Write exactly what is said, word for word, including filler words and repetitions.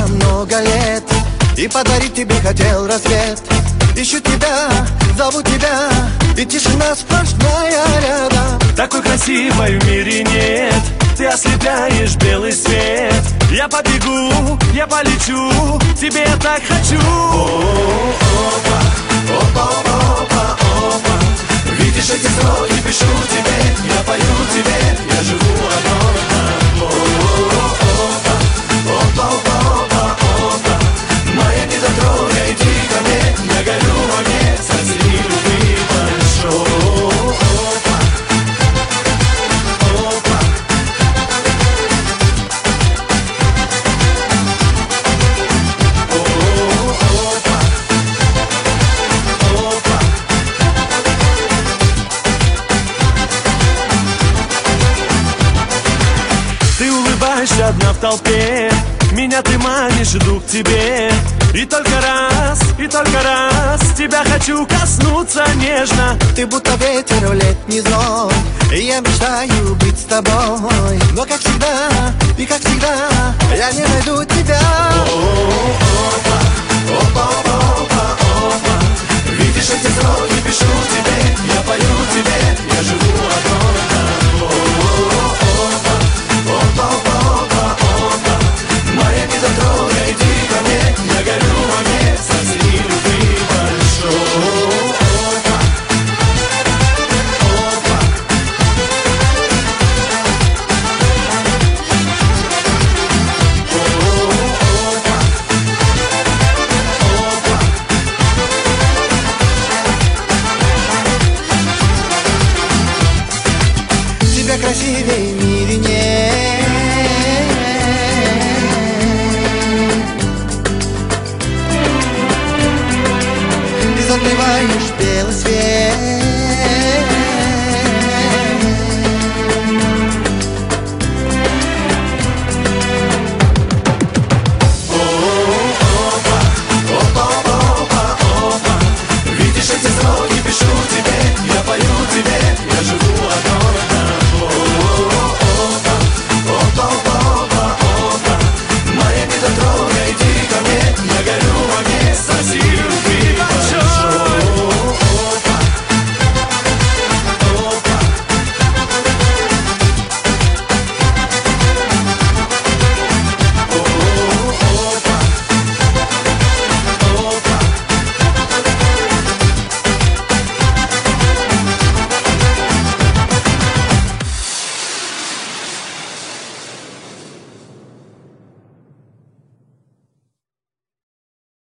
много лет, и подарить тебе хотел рассвет. Ищу тебя, зову тебя, и тишина сплошная рядом. Такой красивой в мире нет, ты ослепляешь белый свет. Я побегу, я полечу, тебе я так хочу. Опа, опа, опа, опа. Видишь эти строки, пишу тебе, я пою тебе, я живу одной. Опа, опа, опа, опа. Моя недотрога, иди ко мне, я горю в огне, созри любви большой. Опа, опа. Ты улыбаешься одна в толпе, меня ты манишь, иду к тебе. И только раз, и только раз тебя хочу коснуться нежно. Ты будто ветер в летний зной, и я мечтаю быть с тобой. Но как всегда, и как всегда, я не найду тебя.